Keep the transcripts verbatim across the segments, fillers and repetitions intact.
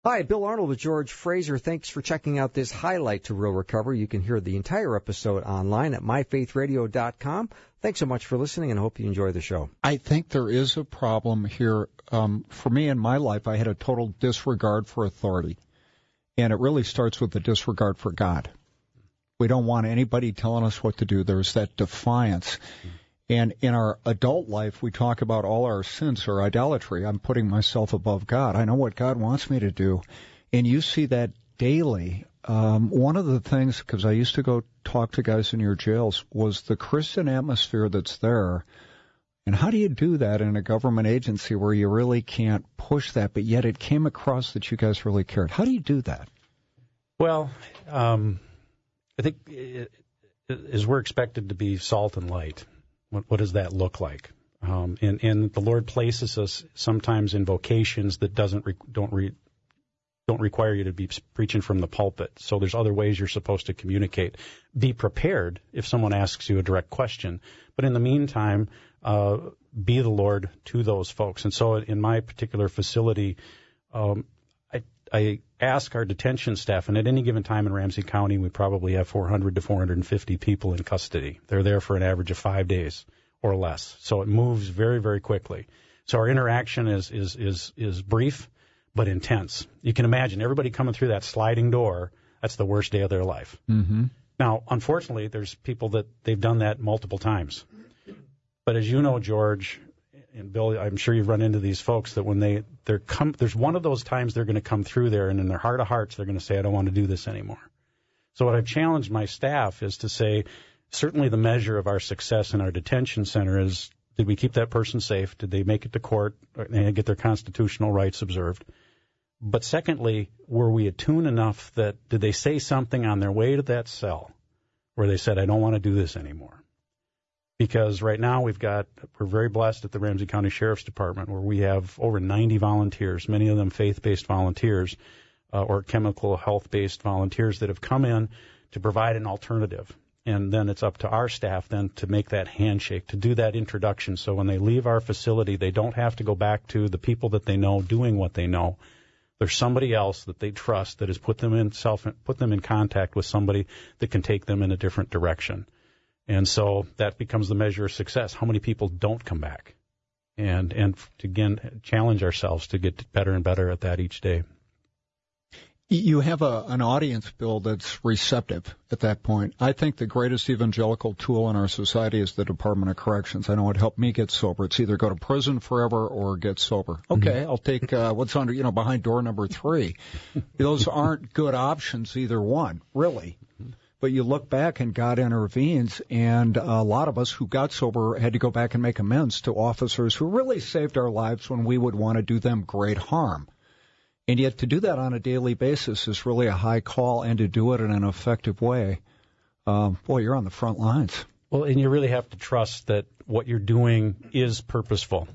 Hi, Bill Arnold with George Fraser. Thanks for checking out this highlight to Real Recovery. You can hear the entire episode online at my faith radio dot com. Thanks so much for listening, and I hope you enjoy the show. I think there is a problem here. Um, for me in my life, I had a total disregard for authority, and it really starts with the disregard for God. We don't want anybody telling us what to do. There's that defiance. And in our adult life, we talk about all our sins or idolatry. I'm putting myself above God. I know what God wants me to do. And you see that daily. Um, one of the things, because I used to go talk to guys in your jails, was the Christian atmosphere that's there. And how do you do that in a government agency where you really can't push that, but yet it came across that you guys really cared? How do you do that? Well, um, I think it, it, as we're expected to be salt and light. What, what does that look like? Um, and, and the Lord places us sometimes in vocations that doesn't re, don't re, don't require you to be preaching from the pulpit. So there's other ways you're supposed to communicate. Be prepared if someone asks you a direct question. But in the meantime, uh, be the Lord to those folks. And so in my particular facility, um, I, I ask our detention staff, and at any given time in Ramsey County, we probably have four hundred to four hundred fifty people in custody. They're there for an average of five days or less. So it moves very, very quickly. So our interaction is is is is brief but intense. You can imagine everybody coming through that sliding door, that's the worst day of their life. Mm-hmm. Now, unfortunately, there's people that they've done that multiple times. But as you know, George, and Bill, I'm sure you've run into these folks that when they, they're come, there's one of those times they're going to come through there, and in their heart of hearts, they're going to say, I don't want to do this anymore. So what I've challenged my staff is to say, certainly the measure of our success in our detention center is, did we keep that person safe? Did they make it to court and get their constitutional rights observed? But secondly, were we attuned enough that, did they say something on their way to that cell where they said, I don't want to do this anymore? Because right now we've got, we're very blessed at the Ramsey County Sheriff's Department where we have over ninety volunteers, many of them faith-based volunteers uh, or chemical health-based volunteers that have come in to provide an alternative. And then it's up to our staff then to make that handshake, to do that introduction. So when they leave our facility, they don't have to go back to the people that they know doing what they know. There's somebody else that they trust that has put them in self, put them in contact with somebody that can take them in a different direction. And so that becomes the measure of success. How many people don't come back? And, and to, again, challenge ourselves to get better and better at that each day. You have a, an audience, Bill, that's receptive at that point. I think the greatest evangelical tool in our society is the Department of Corrections. I know it helped me get sober. It's either go to prison forever or get sober. Okay, mm-hmm. I'll take uh, what's under, you know, behind door number three. Those aren't good options, either one, really. But you look back and God intervenes, and a lot of us who got sober had to go back and make amends to officers who really saved our lives when we would want to do them great harm. And yet to do that on a daily basis is really a high call, and to do it in an effective way, um, boy, you're on the front lines. Well, and you really have to trust that what you're doing is purposeful.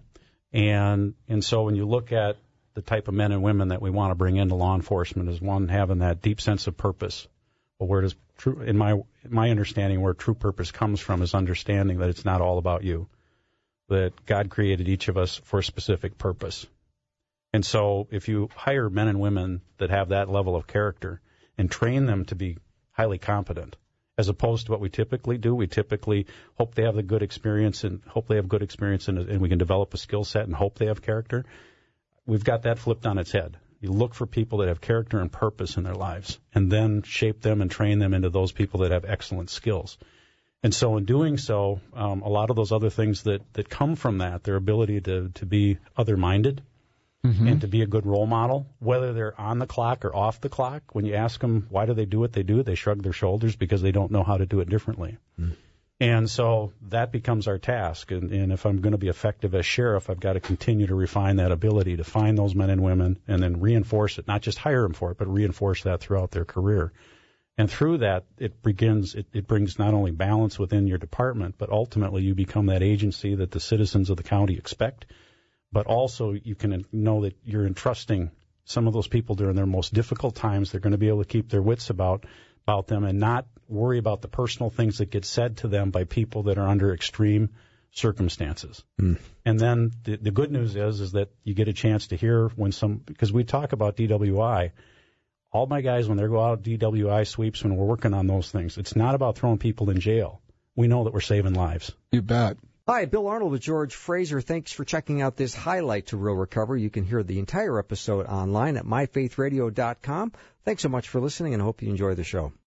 And and so when you look at the type of men and women that we want to bring into law enforcement, is one having that deep sense of purpose. Well, where does true, in my my understanding, where true purpose comes from is understanding that it's not all about you, that God created each of us for a specific purpose. And so if you hire men and women that have that level of character and train them to be highly competent, as opposed to what we typically do, we typically hope they have the good experience and hope they have good experience and, and we can develop a skill set and hope they have character. We've got that flipped on its head. You look for people that have character and purpose in their lives and then shape them and train them into those people that have excellent skills. And so in doing so, um, a lot of those other things that, that come from that, their ability to, to be other-minded, mm-hmm. and to be a good role model, whether they're on the clock or off the clock. When you ask them why do they do what they do, they shrug their shoulders because they don't know how to do it differently. Mm. And so that becomes our task. And, and if I'm going to be effective as sheriff, I've got to continue to refine that ability to find those men and women and then reinforce it, not just hire them for it, but reinforce that throughout their career. And through that, it begins, it, it brings not only balance within your department, but ultimately you become that agency that the citizens of the county expect. But also you can know that you're entrusting some of those people during their most difficult times. They're going to be able to keep their wits about about them and not worry about the personal things that get said to them by people that are under extreme circumstances. Mm. And then the, the good news is is that you get a chance to hear when some, because we talk about D W I, all my guys, when they go out D W I sweeps, when we're working on those things, it's not about throwing people in jail. We know that we're saving lives. You bet. Hi, Bill Arnold with George Fraser. Thanks for checking out this highlight to Real Recovery. You can hear the entire episode online at my faith radio dot com. Thanks so much for listening, and I hope you enjoy the show.